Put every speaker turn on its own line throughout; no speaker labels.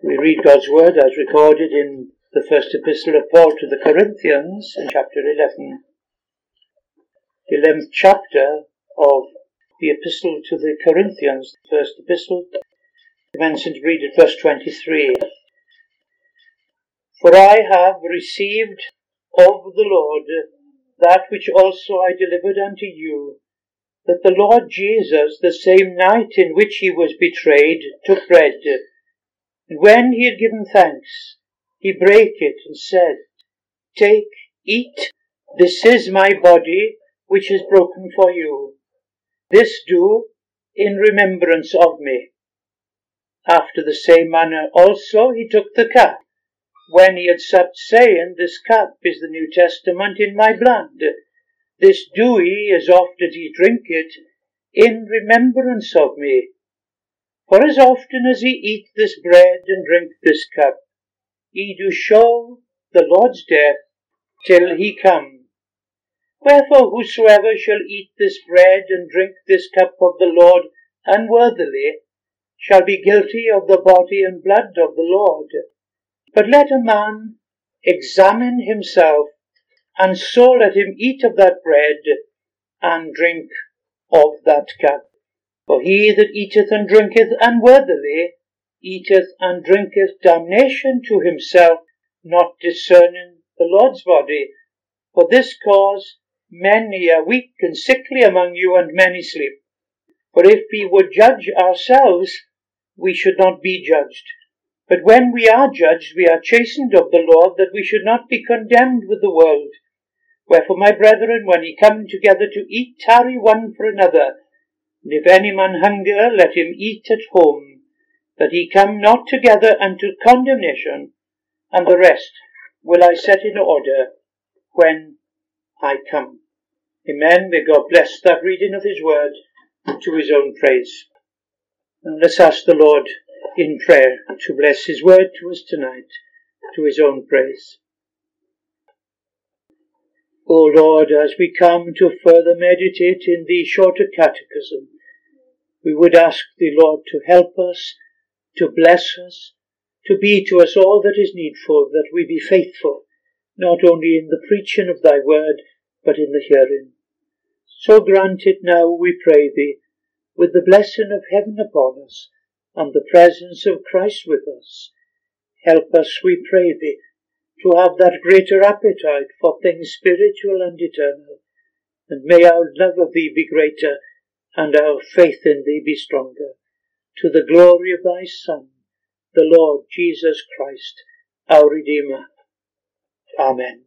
We read God's word as recorded in the first epistle of Paul to the Corinthians in chapter 11. The 11th chapter of the epistle to the Corinthians, the first epistle, commencing to read at verse 23. For I have received of the Lord that which also I delivered unto you, that the Lord Jesus, the same night in which he was betrayed, took bread, and when he had given thanks, he brake it and said, Take, eat, this is my body, which is broken for you. This do in remembrance of me. After the same manner also he took the cup, when he had supped, saying, This cup is the New Testament in my blood. This do ye, as oft as ye drink it, in remembrance of me. For as often as ye eat this bread and drink this cup, ye do show the Lord's death till he come. Wherefore whosoever shall eat this bread and drink this cup of the Lord unworthily shall be guilty of the body and blood of the Lord. But let a man examine himself, and so let him eat of that bread and drink of that cup. For he that eateth and drinketh unworthily eateth and drinketh damnation to himself, not discerning the Lord's body. For this cause many are weak and sickly among you, and many sleep. For if we would judge ourselves, we should not be judged. But when we are judged, we are chastened of the Lord, that we should not be condemned with the world. Wherefore, my brethren, when ye come together to eat, tarry one for another. And if any man hunger, let him eat at home, that he come not together unto condemnation. And the rest will I set in order when I come. Amen. May God bless that reading of his word to his own praise. And let's ask the Lord in prayer to bless his word to us tonight, to his own praise. O Lord, as we come to further meditate in the shorter catechism, we would ask thee, Lord, to help us, to bless us, to be to us all that is needful, that we be faithful, not only in the preaching of thy word, but in the hearing. So grant it now, we pray thee, with the blessing of heaven upon us, and the presence of Christ with us. Help us, we pray thee, to have that greater appetite for things spiritual and eternal, and may our love of thee be greater, and our faith in thee be stronger, to the glory of thy Son, the Lord Jesus Christ, our Redeemer. Amen.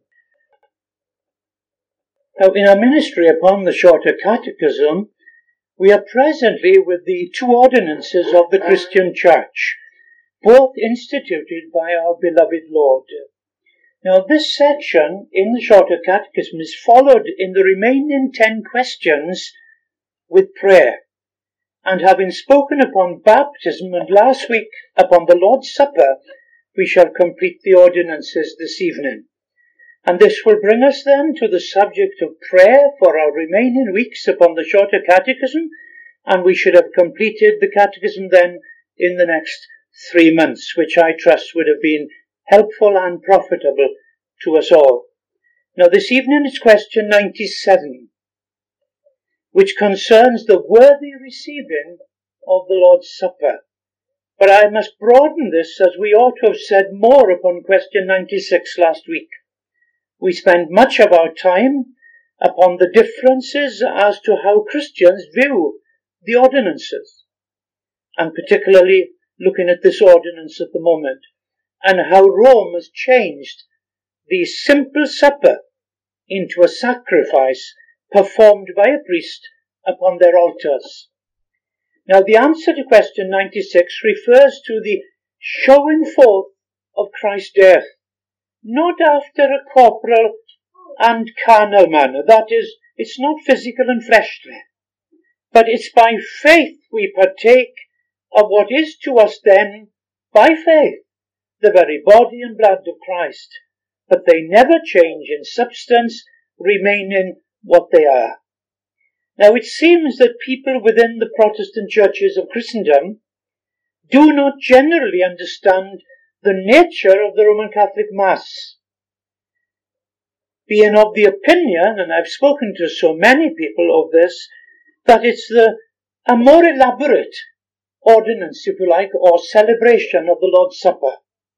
Now, in our ministry upon the shorter catechism, we are presently with the two ordinances of the Christian Church, both instituted by our beloved Lord. Now, this section in the shorter catechism is followed in the remaining 10 questions with prayer. And having spoken upon baptism and last week upon the Lord's Supper, we shall complete the ordinances this evening. And this will bring us then to the subject of prayer for our remaining weeks upon the shorter catechism, and we should have completed the catechism then in the next 3 months, which I trust would have been helpful and profitable to us all. Now this evening is question 97, which concerns the worthy receiving of the Lord's Supper. But I must broaden this, as we ought to have said more upon question 96 last week. We spend much of our time upon the differences as to how Christians view the ordinances, and particularly looking at this ordinance at the moment, and how Rome has changed the simple supper into a sacrifice performed by a priest upon their altars. Now, the answer to question 96 refers to the showing forth of Christ's death, not after a corporal and carnal manner. That is, it's not physical and fleshly, but it's by faith we partake of what is to us then, by faith, the very body and blood of Christ. But they never change in substance, remaining what they are. Now, it seems that people within the Protestant churches of Christendom do not generally understand the nature of the Roman Catholic Mass, being of the opinion, and I've spoken to so many people of this, that it's a more elaborate ordinance, if you like, or celebration of the Lord's Supper.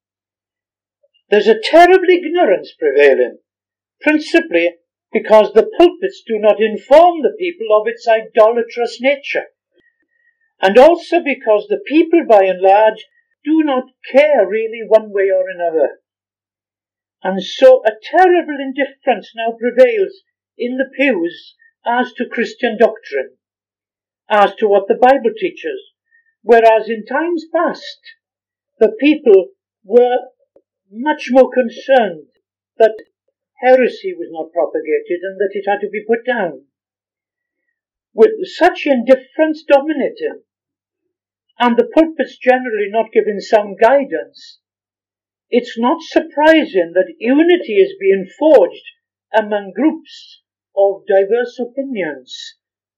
There's a terrible ignorance prevailing, principally because the pulpits do not inform the people of its idolatrous nature, and also because the people, by and large, do not care really one way or another. And so a terrible indifference now prevails in the pews as to Christian doctrine, as to what the Bible teaches, whereas in times past the people were much more concerned that heresy was not propagated and that it had to be put down. With such indifference dominating, and the pulpits generally not giving sound guidance, it's not surprising that unity is being forged among groups of diverse opinions,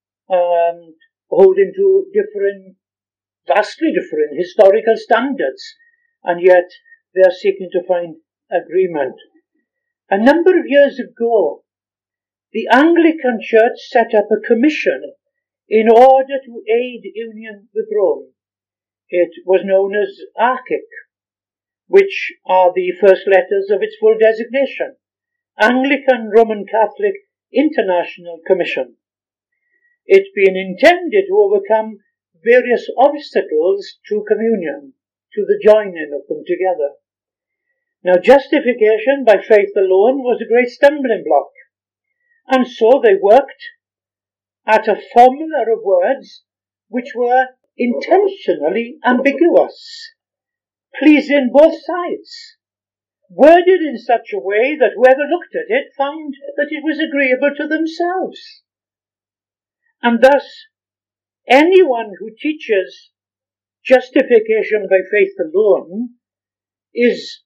holding to vastly different historical standards, and yet they are seeking to find agreement. A number of years ago, the Anglican Church set up a commission in order to aid union with Rome. It was known as ARCIC, which are the first letters of its full designation, Anglican Roman Catholic International Commission. It being intended to overcome various obstacles to communion, to the joining of them together. Now, justification by faith alone was a great stumbling block, and so they worked at a formula of words which were intentionally ambiguous, pleasing both sides, worded in such a way that whoever looked at it found that it was agreeable to themselves. And thus, anyone who teaches justification by faith alone is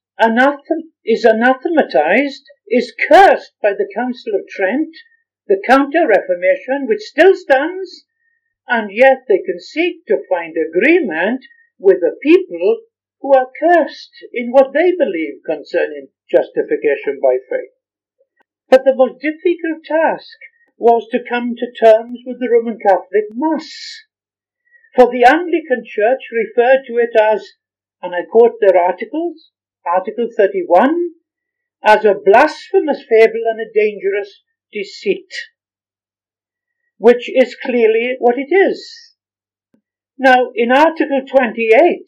anathematized, is cursed by the Council of Trent, the Counter-Reformation, which still stands, and yet they can seek to find agreement with the people who are cursed in what they believe concerning justification by faith. But the most difficult task was to come to terms with the Roman Catholic Mass. For the Anglican Church referred to it as, and I quote their articles, Article 31, as a blasphemous fable and a dangerous deceit, which is clearly what it is. Now, in Article 28,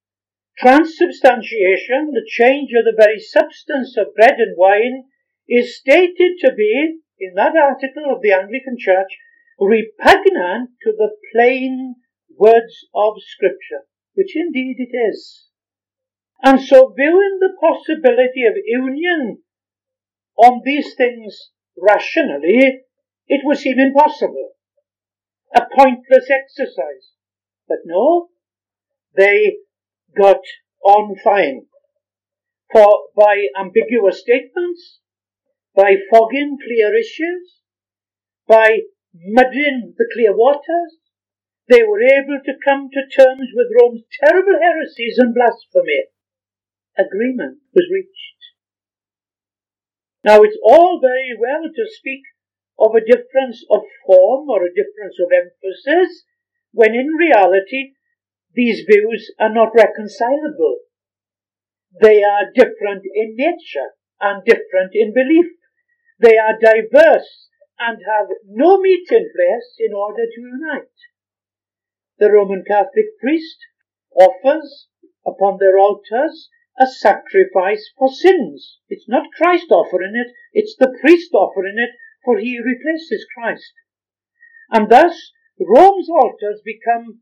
transubstantiation, the change of the very substance of bread and wine, is stated to be, in that article of the Anglican Church, repugnant to the plain words of Scripture, which indeed it is. And so, viewing the possibility of union on these things rationally, it would seem impossible, a pointless exercise. But no, they got on fine. For by ambiguous statements, by fogging clear issues, by muddying the clear waters, they were able to come to terms with Rome's terrible heresies and blasphemy. Agreement was reached. Now, it's all very well to speak of a difference of form or a difference of emphasis, when in reality these views are not reconcilable. They are different in nature and different in belief. They are diverse and have no meeting place in order to unite. The Roman Catholic priest offers upon their altars a sacrifice for sins. It's not Christ offering it, it's the priest offering it, for he replaces Christ. And thus, Rome's altars become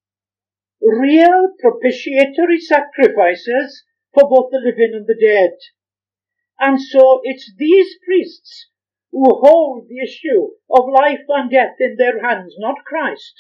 real propitiatory sacrifices for both the living and the dead. And so it's these priests who hold the issue of life and death in their hands, not Christ,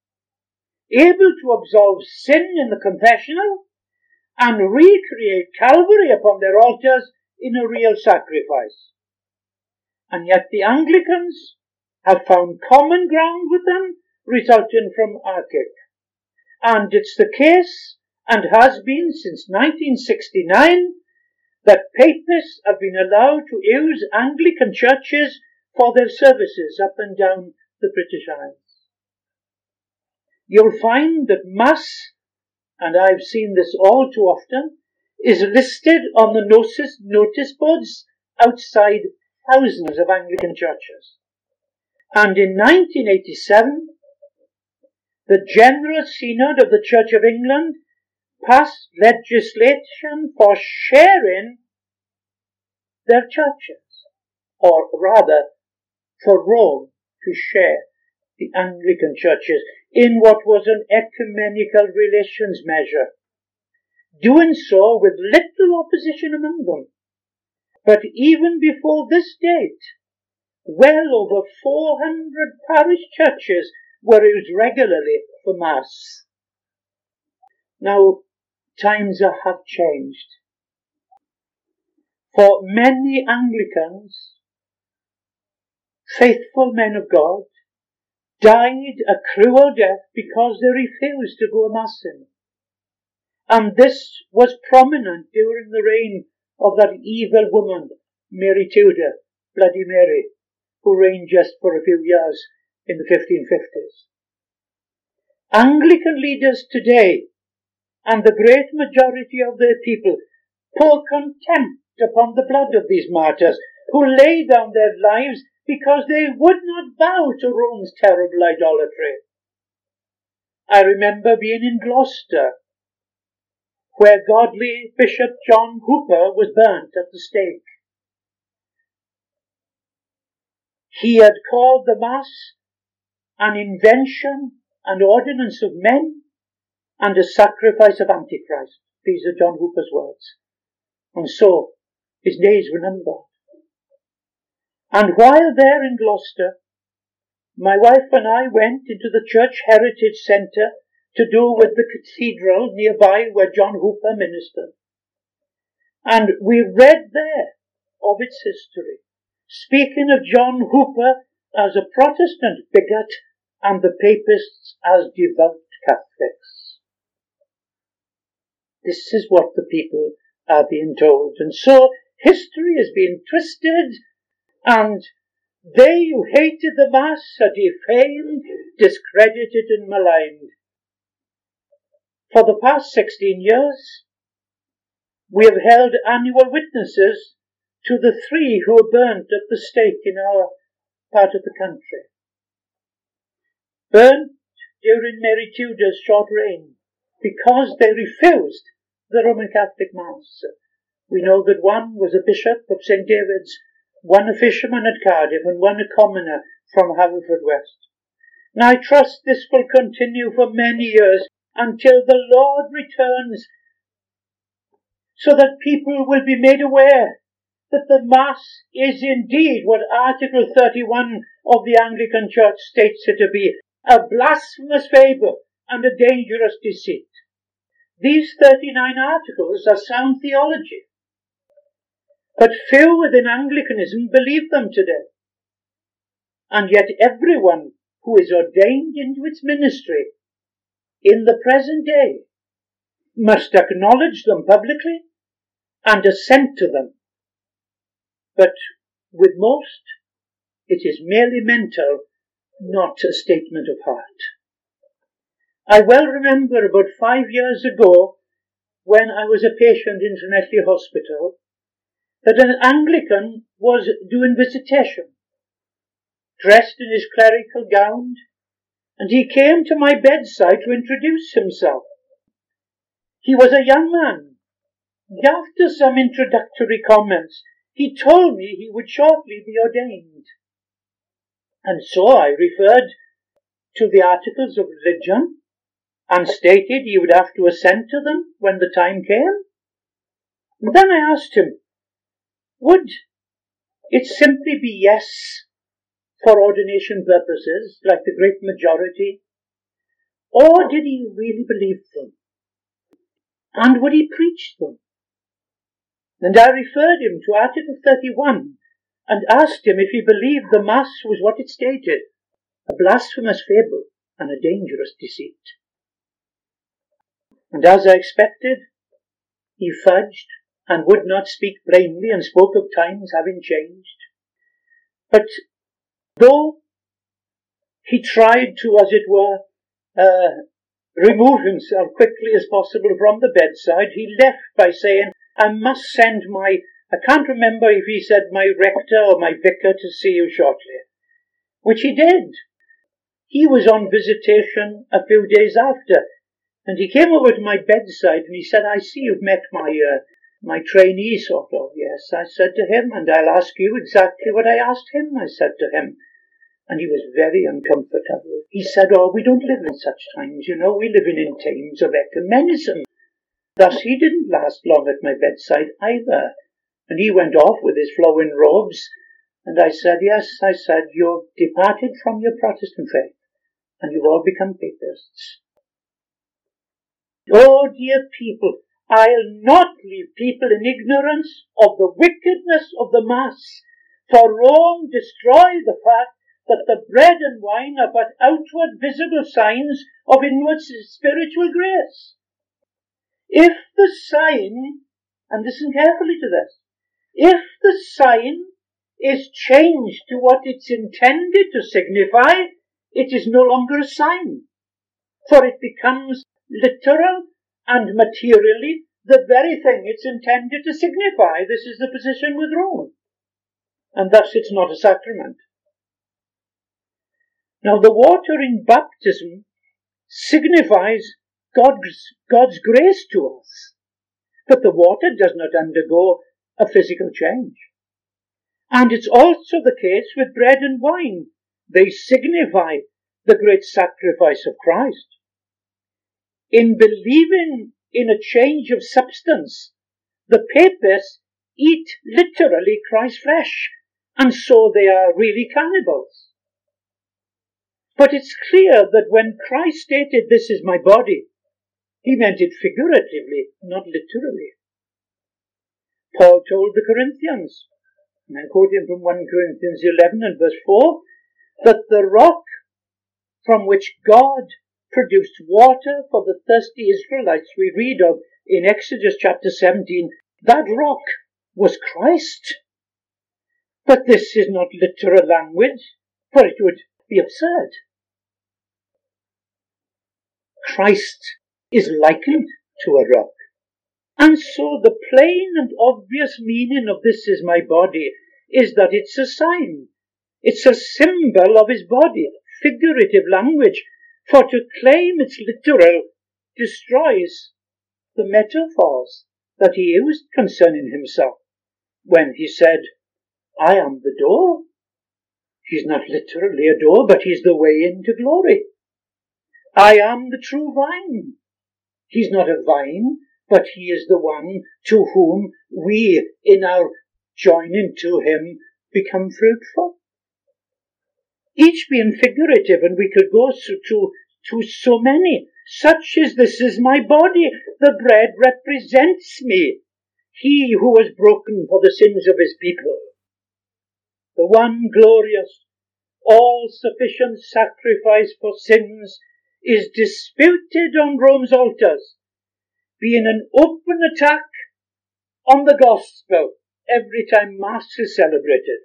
able to absolve sin in the confessional and recreate Calvary upon their altars in a real sacrifice. And yet the Anglicans have found common ground with them, resulting from ARCIC. And it's the case and has been since 1969, that Papists have been allowed to use Anglican churches for their services up and down the British Isles. You'll find that Mass, and I've seen this all too often, is listed on the notice boards outside thousands of Anglican churches. And in 1987, the General Synod of the Church of England passed legislation for sharing their churches, or rather for Rome to share the Anglican churches in what was an ecumenical relations measure, doing so with little opposition among them. But even before this date, well over 400 parish churches were used regularly for Mass. Now, times have changed. For many Anglicans, faithful men of God, died a cruel death because they refused to go a massing. And this was prominent during the reign of that evil woman, Mary Tudor, Bloody Mary, who reigned just for a few years in the 1550s. Anglican leaders today, and the great majority of their people, pour contempt upon the blood of these martyrs, who lay down their lives because they would not bow to Rome's terrible idolatry. I remember being in Gloucester, where godly Bishop John Hooper was burnt at the stake. He had called the Mass an invention and ordinance of men and a sacrifice of Antichrist. These are John Hooper's words. And so his days were numbered. And while there in Gloucester, my wife and I went into the Church Heritage Centre to do with the cathedral nearby where John Hooper ministered. And we read there of its history, speaking of John Hooper as a Protestant bigot and the Papists as devout Catholics. This is what the people are being told. And so history is being twisted, and they who hated the Mass are defamed, discredited and maligned. For the past 16 years, we have held annual witnesses to the 3 who were burnt at the stake in our part of the country. Burnt during Mary Tudor's short reign because they refused the Roman Catholic Mass. We know that one was a bishop of St. David's, one a fisherman at Cardiff, and one a commoner from Haverfordwest. Now I trust this will continue for many years until the Lord returns, so that people will be made aware that the Mass is indeed what Article 31 of the Anglican Church states it to be, a blasphemous fable and a dangerous deceit. These 39 articles are sound theology, but few within Anglicanism believe them today. And yet everyone who is ordained into its ministry in the present day must acknowledge them publicly and assent to them. But with most, it is merely mental, not a statement of heart. I well remember about 5 years ago, when I was a patient in Trinity Hospital, that an Anglican was doing visitation, dressed in his clerical gown, and he came to my bedside to introduce himself. He was a young man. After some introductory comments, he told me he would shortly be ordained. And so I referred to the articles of religion and stated he would have to assent to them when the time came. And then I asked him, would it simply be yes for ordination purposes, like the great majority, or did he really believe them? And would he preach them? And I referred him to Article 31 and asked him if he believed the Mass was what it stated, a blasphemous fable and a dangerous deceit. And as I expected, he fudged and would not speak plainly and spoke of times having changed. But though he tried to, as it were, remove himself quickly as possible from the bedside, he left by saying, I must send I can't remember if he said my rector or my vicar to see you shortly, which he did. He was on visitation a few days after, and he came over to my bedside and he said, I see you've met my trainee, sort of. Yes, I said to him, and I'll ask you exactly what I asked him, I said to him. And he was very uncomfortable. He said, oh, we don't live in such times, you know, we live in times of ecumenism. Thus he didn't last long at my bedside either. And he went off with his flowing robes. And I said, yes, I said, you've departed from your Protestant faith, and you've all become papists. Oh, dear people, I'll not leave people in ignorance of the wickedness of the Mass, for Rome destroy the fact that the bread and wine are but outward visible signs of inward spiritual grace. If the sign, and listen carefully to this, if the sign is changed to what it's intended to signify, it is no longer a sign, for it becomes literal and materially the very thing it's intended to signify. This is the position with Rome, and thus it's not a sacrament. Now, the water in baptism signifies God's grace to us, but the water does not undergo a physical change. And it's also the case with bread and wine. They signify the great sacrifice of Christ. In believing in a change of substance, the papists eat literally Christ's flesh, and so they are really cannibals. But it's clear that when Christ stated, this is my body, he meant it figuratively, not literally. Paul told the Corinthians, and I'm quoting from 1 Corinthians 11 and verse 4, that the rock from which God produced water for the thirsty Israelites we read of in Exodus chapter 17, that rock was Christ. But this is not literal language, for it would be absurd. Christ is likened to a rock. And so the plain and obvious meaning of this is my body is that it's a sign. It's a symbol of his body, figurative language, for to claim it's literal destroys the metaphors that he used concerning himself when he said, I am the door. He's not literally a door, but he's the way into glory. I am the true vine. He's not a vine, but he is the one to whom we, in our joining to him, become fruitful. Each being figurative, and we could go to so many. Such as this is my body. The bread represents me. He who was broken for the sins of his people. The one glorious, all-sufficient sacrifice for sins is disputed on Rome's altars, being an open attack on the gospel every time Mass is celebrated.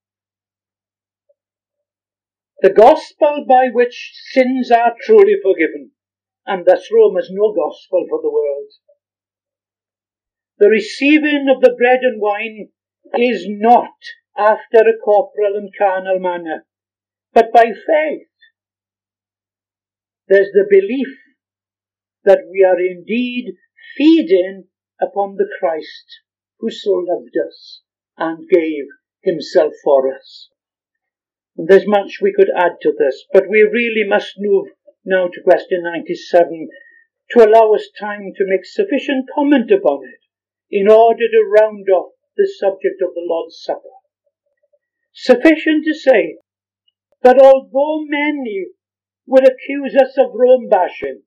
The gospel by which sins are truly forgiven, and thus Rome has no gospel for the world. The receiving of the bread and wine is not after a corporal and carnal manner, but by faith. There's the belief that we are indeed feeding upon the Christ who so loved us and gave himself for us. And there's much we could add to this, but we really must move now to question 97 to allow us time to make sufficient comment upon it in order to round off the subject of the Lord's Supper. Sufficient to say that although many will accuse us of Rome bashing,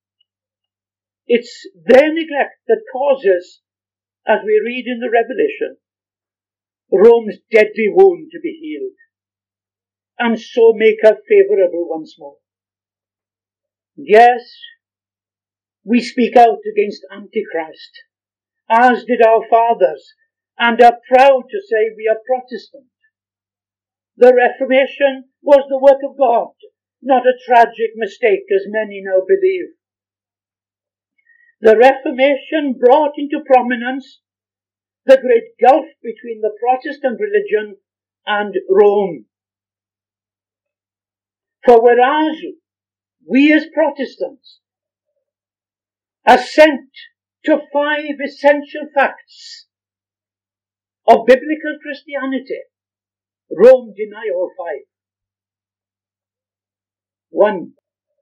it's their neglect that causes, as we read in the Revelation, Rome's deadly wound to be healed, and so make her favourable once more. Yes, We speak out against Antichrist, as did our fathers, and are proud to say we are Protestant. The Reformation was the work of God, not a tragic mistake as many now believe. The Reformation brought into prominence the great gulf between the Protestant religion and Rome. For whereas we as Protestants assent to 5 essential facts of biblical Christianity, Rome deny all 5. 1.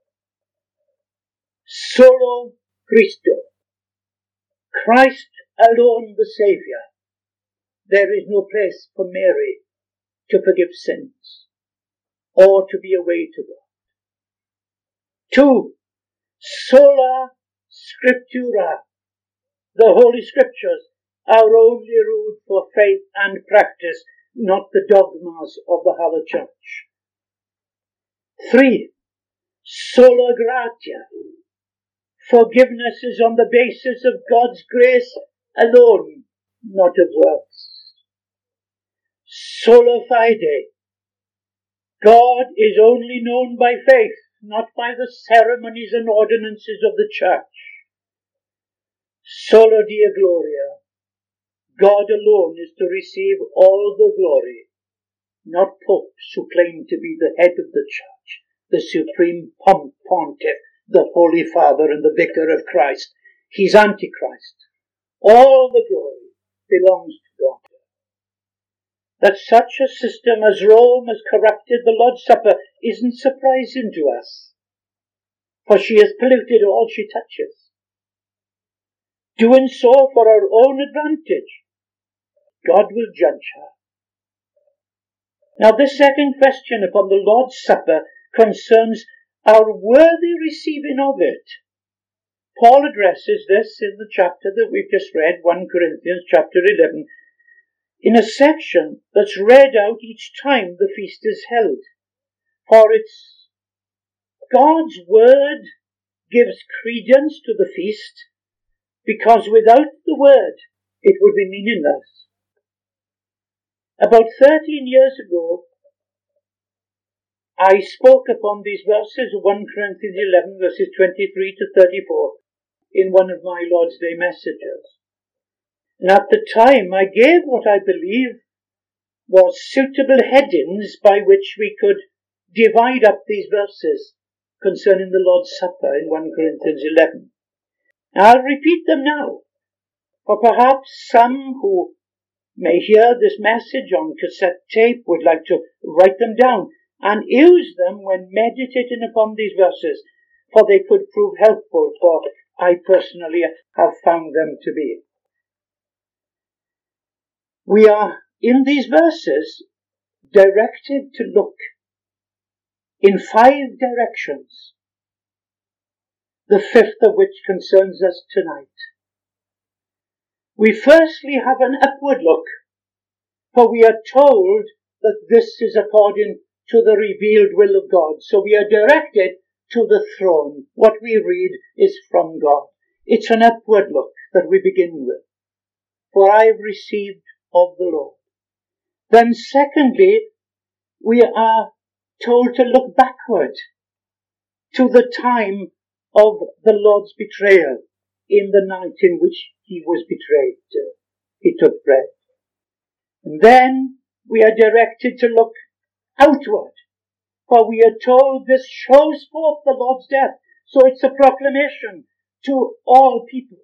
Solo Christo. Christ alone the Saviour. There is no place for Mary to forgive sins or to be a way to God. 2. Sola Scriptura. The Holy Scriptures are only ruled for faith and practice, not the dogmas of the Hollow Church. 3. Sola Gratia. Forgiveness is on the basis of God's grace alone, not of works. Sola Fide. God is only known by faith, not by the ceremonies and ordinances of the church. Sola Deo Gloria. God alone is to receive all the glory, not popes who claim to be the head of the church, the supreme pontiff, the Holy Father and the Vicar of Christ. He's Antichrist. All the glory belongs to God. That such a system as Rome has corrupted the Lord's Supper isn't surprising to us, for she has polluted all she touches, doing so for her own advantage. God will judge her. Now this second question upon the Lord's Supper concerns our worthy receiving of it. Paul addresses this in the chapter that we've just read, 1 Corinthians chapter 11, in a section that's read out each time the feast is held. For it's God's word gives credence to the feast, because without the word it would be meaningless. About 13 years ago, I spoke upon these verses, 1 Corinthians 11, verses 23 to 34, in one of my Lord's Day messages. And at the time, I gave what I believe was suitable headings by which we could divide up these verses concerning the Lord's Supper in 1 Corinthians 11. I'll repeat them now, for perhaps some who may hear this message on cassette tape would like to write them down and use them when meditating upon these verses, for they could prove helpful, for I personally have found them to be. We are, in these verses, directed to look in 5 directions, the 5th of which concerns us tonight. We firstly have an upward look, for we are told that this is according to the revealed will of God. So we are directed to the throne. What we read is from God. It's an upward look that we begin with. For I have received of the Lord. Then secondly, we are told to look backward to the time of the Lord's betrayal, in the night in which he was betrayed. He took bread. And then we are directed to look outward, for we are told this shows forth the Lord's death. So it's a proclamation to all peoples.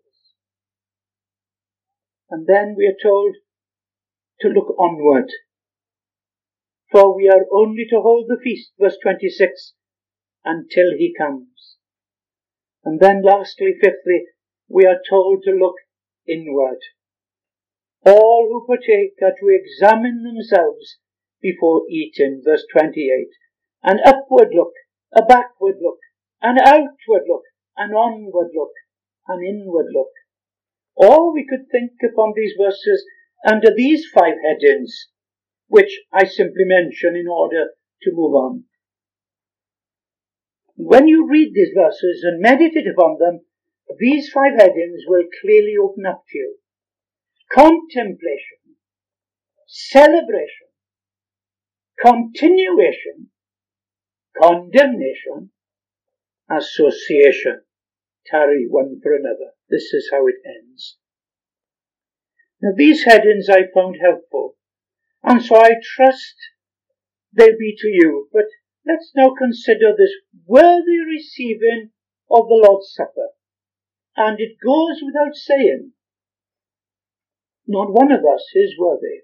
And then we are told to look onward, for we are only to hold the feast, verse 26, until he comes. And then lastly, fifthly, we are told to look inward. All who partake are to examine themselves before eating, verse 28. An upward look, a backward look, an outward look, an onward look, an inward look. Or we could think upon these verses under these 5 headings, which I simply mention in order to move on. When you read these verses and meditate upon them, these 5 headings will clearly open up to you. Contemplation, celebration, continuation, condemnation, association. Tarry one for another. This is how it ends. Now these headings I found helpful, and so I trust they'll be to you. But let's now consider this worthy receiving of the Lord's Supper. And it goes without saying, not one of us is worthy.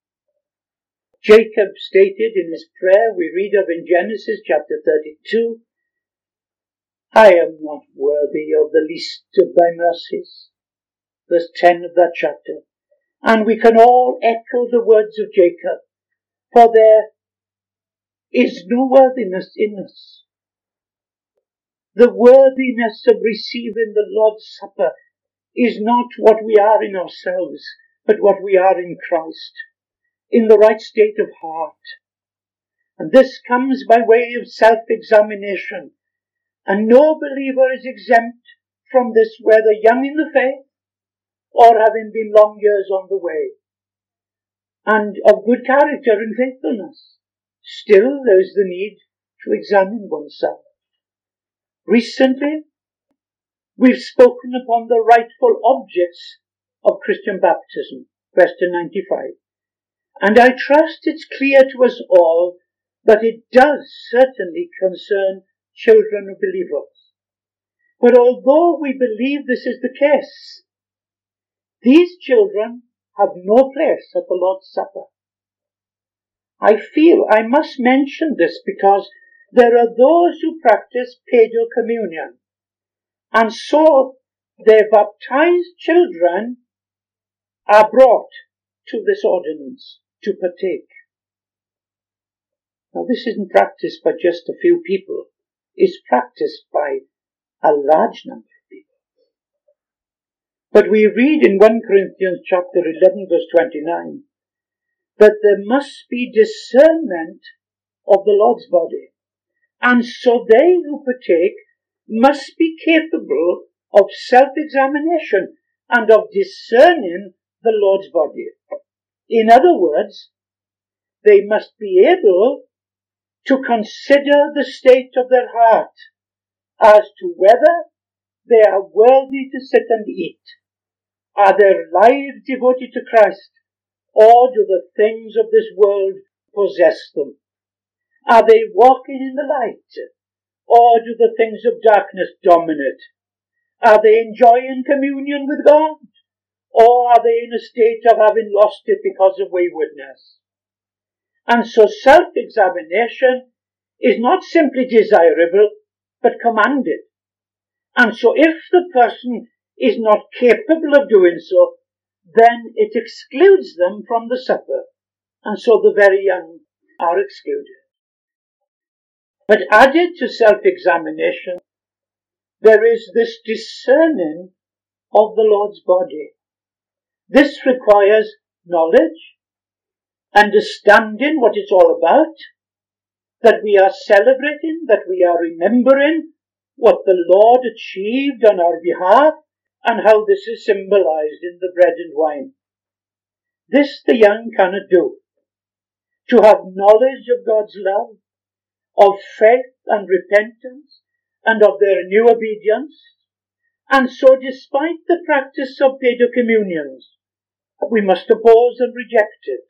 Jacob stated in his prayer, we read of in Genesis chapter 32, I am not worthy of the least of thy mercies. Verse 10 of that chapter. And we can all echo the words of Jacob, for there is no worthiness in us. The worthiness of receiving the Lord's Supper is not what we are in ourselves, but what we are in Christ, in the right state of heart. And this comes by way of self-examination. And no believer is exempt from this, whether young in the faith or having been long years on the way, and of good character and faithfulness. Still, there is the need to examine oneself. Recently, we've spoken upon the rightful objects of Christian baptism, question 95. And I trust it's clear to us all that it does certainly concern children of believers. But although we believe this is the case, these children have no place at the Lord's Supper. I feel I must mention this because there are those who practice paedo communion, and so their baptized children are brought to this ordinance to partake. Now this isn't practiced by just a few people. It's practiced by a large number of people. But we read in 1 Corinthians chapter 11 verse 29 that there must be discernment of the Lord's body. And so they who partake must be capable of self-examination and of discerning the Lord's body. In other words, they must be able to consider the state of their heart as to whether they are worthy to sit and eat. Are their lives devoted to Christ, or do the things of this world possess them? Are they walking in the light, or do the things of darkness dominate? Are they enjoying communion with God, or are they in a state of having lost it because of waywardness? And so self-examination is not simply desirable, but commanded. And so if the person is not capable of doing so, then it excludes them from the supper. And so the very young are excluded. But added to self-examination, there is this discerning of the Lord's body. This requires knowledge, understanding what it's all about, that we are celebrating, that we are remembering what the Lord achieved on our behalf, and how this is symbolized in the bread and wine. This the young cannot do. To have knowledge of God's love, of faith and repentance, and of their new obedience. And so despite the practice of paedo communions, we must oppose and reject it.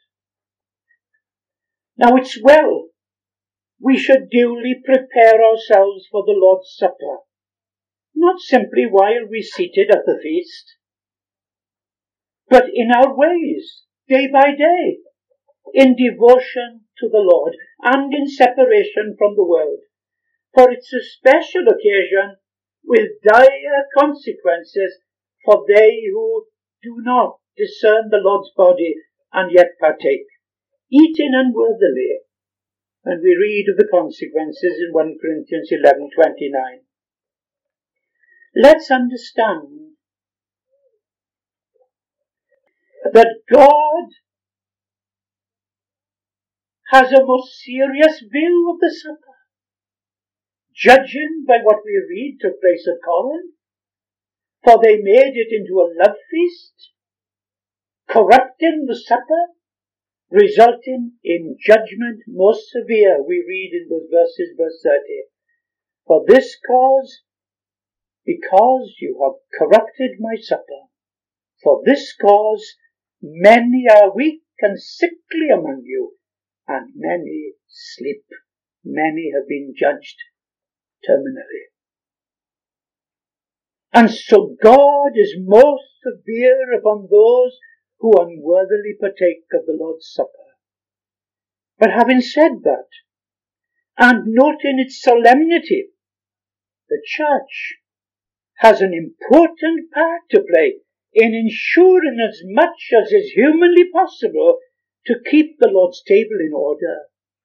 Now it's well we should duly prepare ourselves for the Lord's Supper, not simply while we're seated at the feast, but in our ways, day by day, in devotion to the Lord and in separation from the world. For it's a special occasion with dire consequences for they who do not discern the Lord's body and yet partake, eating unworthily. And we read of the consequences in 1 Corinthians 11:29. Let's understand that God has a most serious view of the supper, judging by what we read took place at Corinth, For they made it into a love feast, corrupting the supper, resulting in judgment most severe. We read in those verses, verse 30. For this cause, because you have corrupted my supper, for this cause many are weak and sickly among you, and many sleep. Many have been judged terminally. And so God is most severe upon those who unworthily partake of the Lord's Supper. But having said that, and noting its solemnity, the Church has an important part to play in ensuring as much as is humanly possible to keep the Lord's table in order.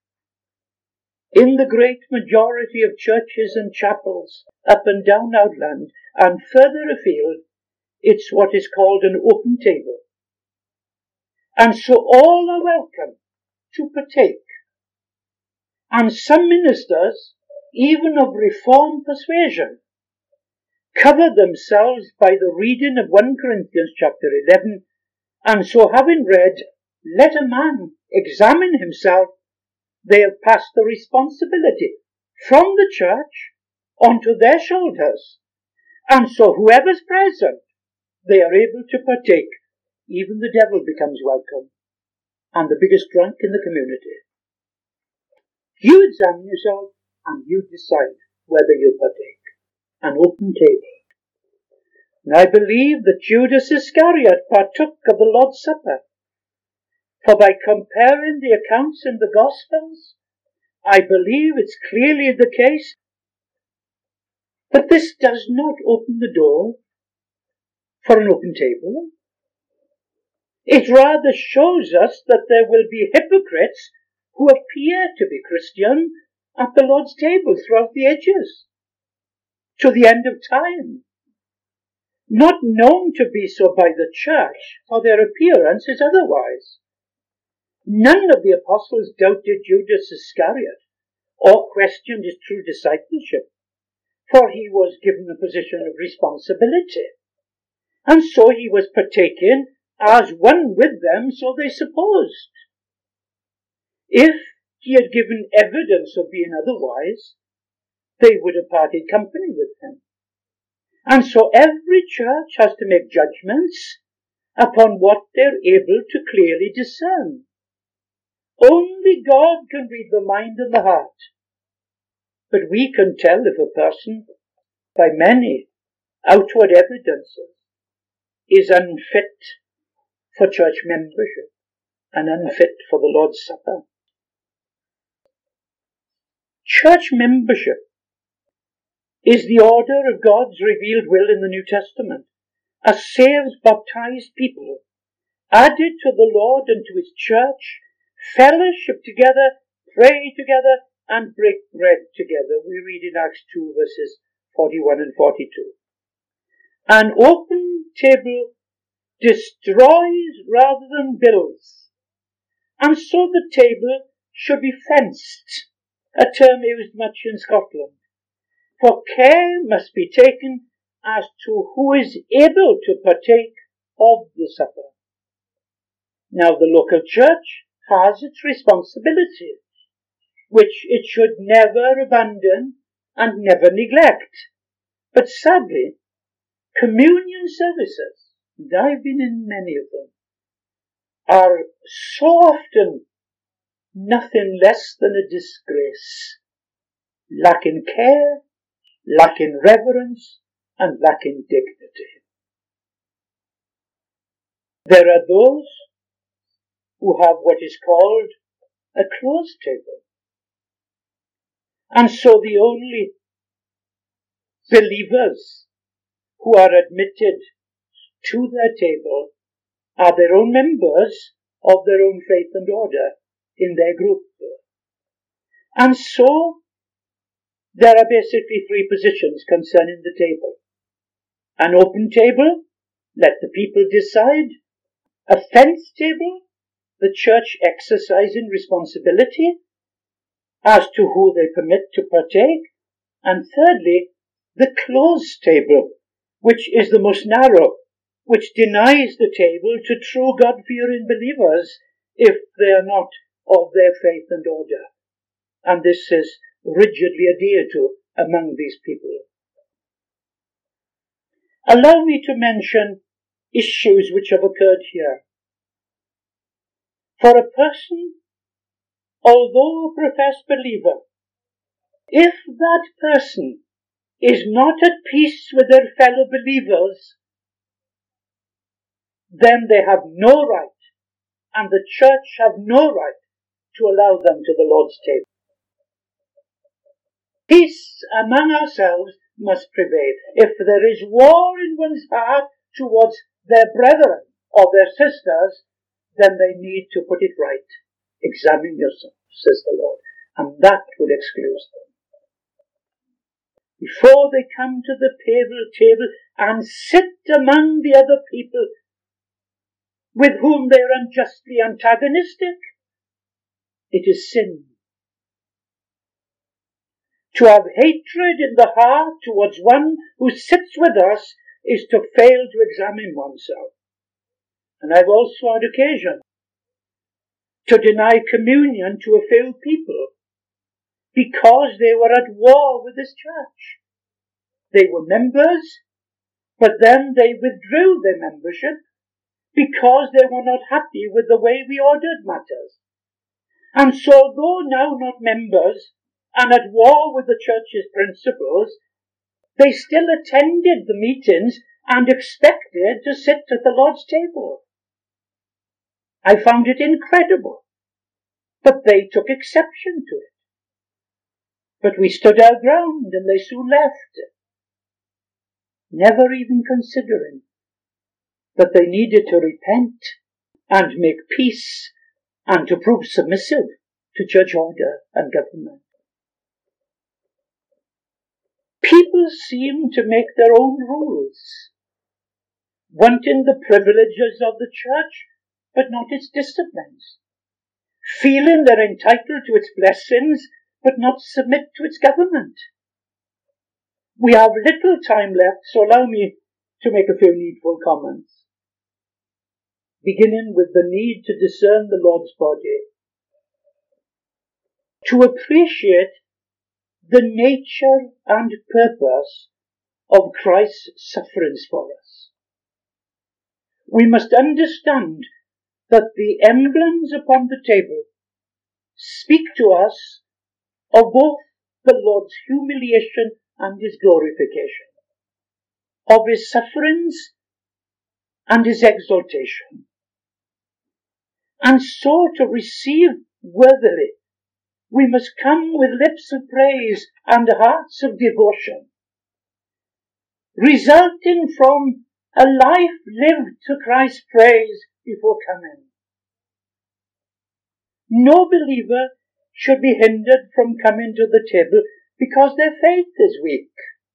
In the great majority of churches and chapels up and down Outland and further afield, it's what is called an open table. And so all are welcome to partake. And some ministers, even of Reformed persuasion, cover themselves by the reading of 1 Corinthians chapter 11, and so having read, let a man examine himself, they have passed the responsibility from the church onto their shoulders. And so whoever's present, they are able to partake. Even the devil becomes welcome, and the biggest drunk in the community. You examine yourself, and you decide whether you partake. An open table. And I believe that Judas Iscariot partook of the Lord's Supper. For by comparing the accounts in the Gospels, I believe it's clearly the case. But this does not open the door for an open table. It rather shows us that there will be hypocrites who appear to be Christian at the Lord's table throughout the ages, to the end of time, not known to be so by the church, for their appearance is otherwise. None of the apostles doubted Judas Iscariot or questioned his true discipleship, for he was given a position of responsibility, and so he was partaking as one with them, so they supposed. If he had given evidence of being otherwise, they would have parted company with him. And so every church has to make judgments upon what they're able to clearly discern. Only God can read the mind and the heart. But we can tell if a person, by many outward evidences, is unfit for church membership and unfit for the Lord's Supper. Church membership is the order of God's revealed will in the New Testament, as saved, baptized people, added to the Lord and to His church, fellowship together, pray together, and break bread together. We read in Acts 2 verses 41 and 42. An open table destroys rather than builds, and so the table should be fenced, a term used much in Scotland. For care must be taken as to who is able to partake of the supper. Now the local church has its responsibility, which it should never abandon and never neglect. But sadly, communion services, and I've been in many of them, are so often nothing less than a disgrace, lacking care, lacking reverence, and lacking dignity. There are those who have what is called a closed table. And so the only believers who are admitted to their table are their own members of their own faith and order in their group. And so there are basically three positions concerning the table. An open table, let the people decide. A fenced table, the church exercising responsibility as to who they permit to partake. And thirdly, the closed table, which is the most narrow, which denies the table to true God-fearing believers if they are not of their faith and order. And this is rigidly adhered to among these people. Allow me to mention issues which have occurred here. For a person, although a professed believer, if that person is not at peace with their fellow believers, then they have no right, and the church have no right to allow them to the Lord's table. Peace among ourselves must prevail. If there is war in one's heart towards their brethren or their sisters, then they need to put it right. Examine yourself, says the Lord, and that will excuse them. Before they come to the table and sit among the other people with whom they are unjustly antagonistic, it is sin. To have hatred in the heart towards one who sits with us is to fail to examine oneself. And I've also had occasion to deny communion to a few people because they were at war with this church. They were members, but then they withdrew their membership because they were not happy with the way we ordered matters. And so, though now not members and at war with the church's principles, they still attended the meetings and expected to sit at the Lord's table. I found it incredible, but they took exception to it. But we stood our ground and they soon left, never even considering that they needed to repent and make peace and to prove submissive to church order and government. People seem to make their own rules, wanting the privileges of the church, but not its disciplines, feeling they're entitled to its blessings, but not submit to its government. We have little time left, so allow me to make a few needful comments, beginning with the need to discern the Lord's body, to appreciate the nature and purpose of Christ's sufferings for us. We must understand that the emblems upon the table speak to us of both the Lord's humiliation and his glorification, of his sufferings and his exaltation. And so to receive worthily, we must come with lips of praise and hearts of devotion, resulting from a life lived to Christ's praise before coming. No believer should be hindered from coming to the table because their faith is weak,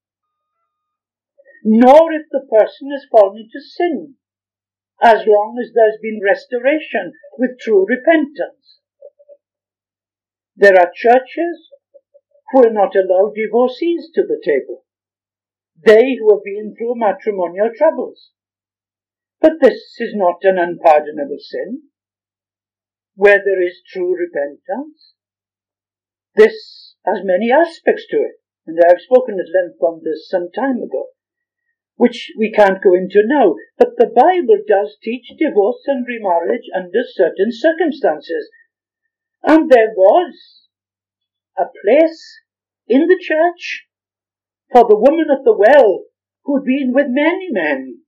nor if the person has fallen into sin, as long as there's been restoration with true repentance. There are churches who will not allow divorcees to the table, they who have been through matrimonial troubles. But this is not an unpardonable sin, where there is true repentance. This has many aspects to it, and I have spoken at length on this some time ago, which we can't go into now, but the Bible does teach divorce and remarriage under certain circumstances. And there was a place in the church for the woman at the well who'd been with many men.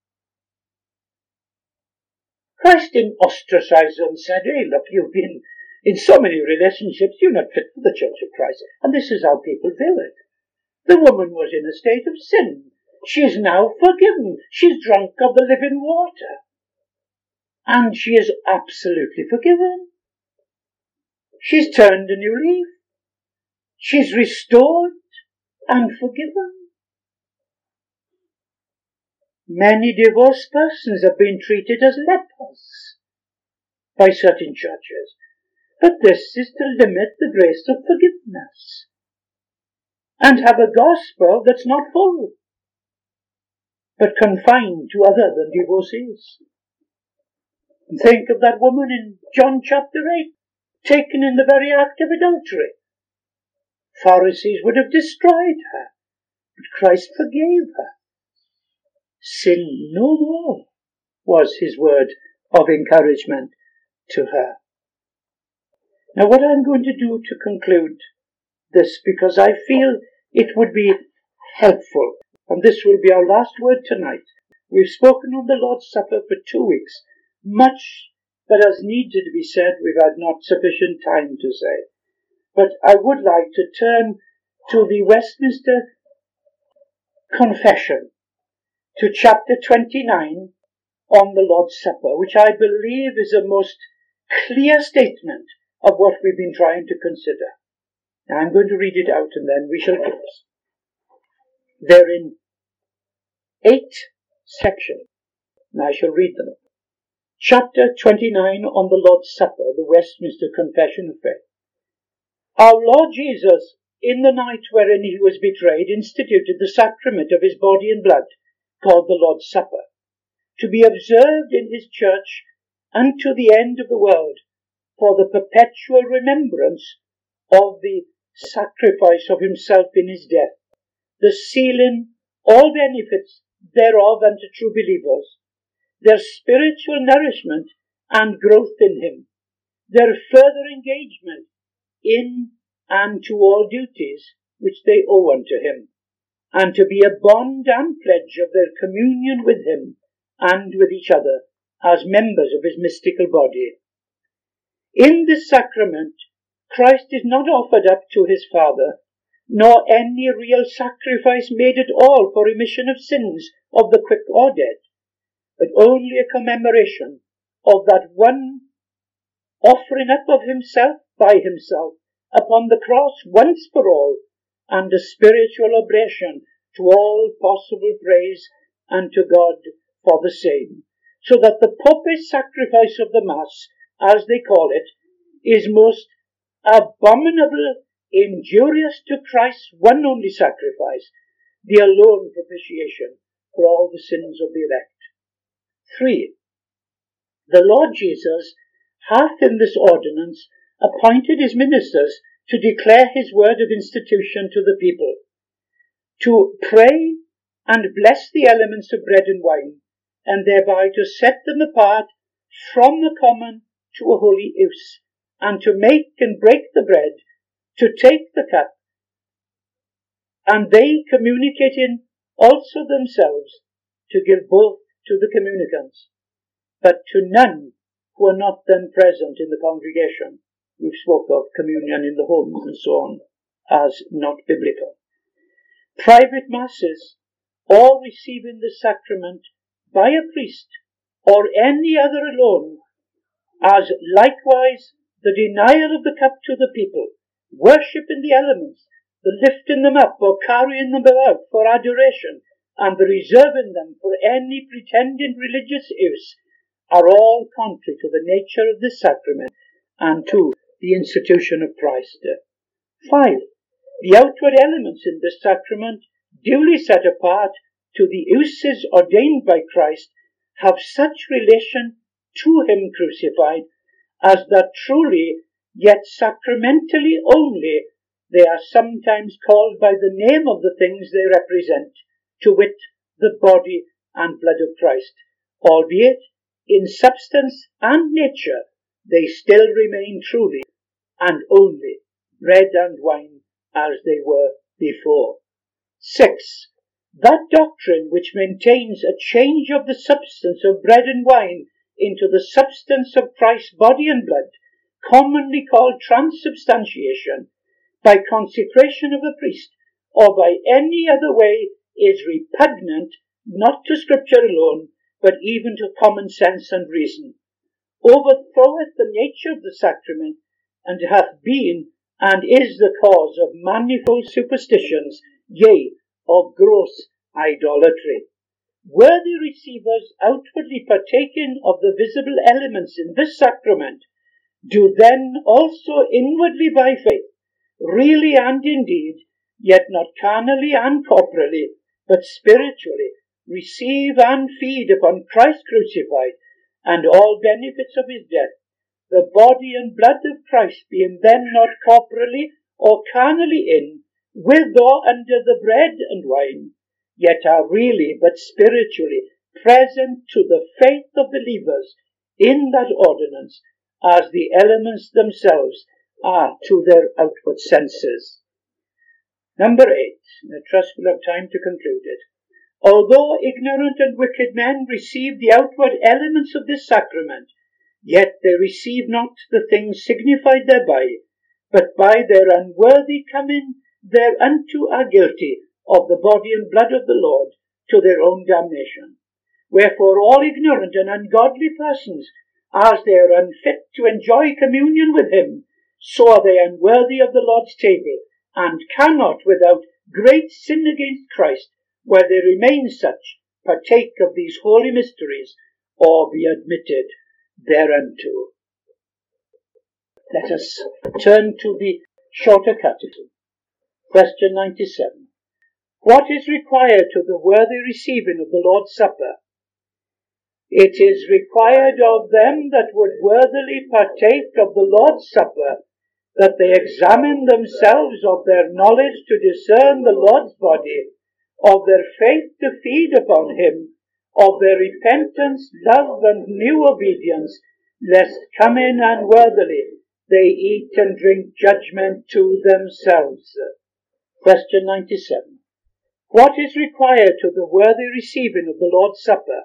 Christ didn't ostracize her and said, hey, look, you've been in so many relationships, you're not fit for the Church of Christ. And this is how people view it. The woman was in a state of sin. She is now forgiven. She's drunk of the living water. And she is absolutely forgiven. She's turned a new leaf. She's restored and forgiven. Many divorced persons have been treated as lepers by certain churches. But this is to limit the grace of forgiveness and have a gospel that's not full. but confined to other than divorcees. And think of that woman in John chapter 8, taken in the very act of adultery. Pharisees would have destroyed her, but Christ forgave her. Sin no more, was his word of encouragement to her. Now what I'm going to do to conclude this, because I feel it would be helpful, and this will be our last word tonight. We've spoken on the Lord's Supper for 2 weeks. Much that has needed to be said, we've had not sufficient time to say. But I would like to turn to the Westminster Confession, to chapter 29 on the Lord's Supper, which I believe is a most clear statement of what we've been trying to consider. Now I'm going to read it out and then we shall close. They're in 8 sections, and I shall read them. Chapter 29 on the Lord's Supper, the Westminster Confession of Faith. Our Lord Jesus, in the night wherein he was betrayed, instituted the sacrament of his body and blood, called the Lord's Supper, to be observed in his church unto the end of the world, for the perpetual remembrance of the sacrifice of himself in his death, the sealing all benefits thereof unto true believers, their spiritual nourishment and growth in him, their further engagement in and to all duties which they owe unto him, and to be a bond and pledge of their communion with him and with each other as members of his mystical body. In this sacrament, Christ is not offered up to his Father, nor any real sacrifice made at all for remission of sins of the quick or dead, but only a commemoration of that one offering up of himself by himself upon the cross once for all, and a spiritual oblation to all possible praise and to God for the same, so that the popish sacrifice of the Mass, as they call it, is most abominable, injurious to Christ's one only sacrifice, the alone propitiation for all the sins of the elect. 3. The Lord Jesus hath in this ordinance appointed his ministers to declare his word of institution to the people, to pray and bless the elements of bread and wine, and thereby to set them apart from the common to a holy use, and to make and break the bread, to take the cup, and they communicating also themselves to give both to the communicants, but to none who are not then present in the congregation. We've spoke of communion in the homes and so on as not biblical. Private masses, or receiving the sacrament by a priest or any other alone, as likewise the denial of the cup to the people, worship in the elements, the lifting them up or carrying them about for adoration, and the reserving them for any pretended religious use, are all contrary to the nature of this sacrament and to the institution of Christ. 5. The outward elements in this sacrament, duly set apart to the uses ordained by Christ, have such relation to him crucified as that truly, yet sacramentally only, they are sometimes called by the name of the things they represent, to wit, the body and blood of Christ, albeit in substance and nature they still remain truly and only bread and wine as they were before. 6. That doctrine which maintains a change of the substance of bread and wine into the substance of Christ's body and blood, commonly called transubstantiation, by consecration of a priest or by any other way, is repugnant not to Scripture alone, but even to common sense and reason, overthroweth the nature of the sacrament, and hath been and is the cause of manifold superstitions, yea, of gross idolatry. Worthy receivers outwardly partaking of the visible elements in this sacrament, do then also inwardly by faith, really and indeed, yet not carnally and corporally, but spiritually, receive and feed upon Christ crucified and all benefits of his death, the body and blood of Christ being then not corporally or carnally in, with or under the bread and wine, yet are really but spiritually present to the faith of believers in that ordinance, as the elements themselves are to their outward senses. Number 8, I trust we'll have time to conclude it. Although ignorant and wicked men receive the outward elements of this sacrament, yet they receive not the things signified thereby, but by their unworthy coming thereunto are guilty of the body and blood of the Lord to their own damnation. Wherefore all ignorant and ungodly persons, as they are unfit to enjoy communion with him, so are they unworthy of the Lord's table, and cannot without great sin against Christ, where they remain such, partake of these holy mysteries, or be admitted thereunto. Let us turn to the Shorter Catechism. Question 97. What is required to the worthy receiving of the Lord's Supper? It is required of them that would worthily partake of the Lord's Supper, that they examine themselves of their knowledge to discern the Lord's body, of their faith to feed upon him, of their repentance, love, and new obedience, lest coming unworthily they eat and drink judgment to themselves. Question 97. What is required to the worthy receiving of the Lord's Supper?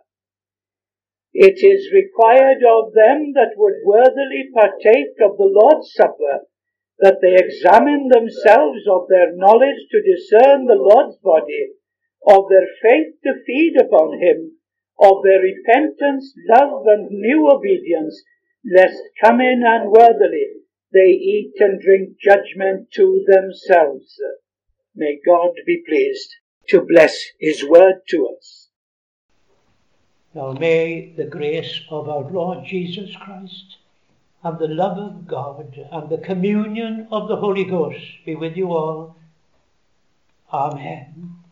It is required of them that would worthily partake of the Lord's Supper, that they examine themselves of their knowledge to discern the Lord's body, of their faith to feed upon him, of their repentance, love, and new obedience, lest coming unworthily they eat and drink judgment to themselves. May God be pleased to bless his word to us.
Now may the grace of our Lord Jesus Christ, and the love of God, and the communion of the Holy Ghost be with you all. Amen.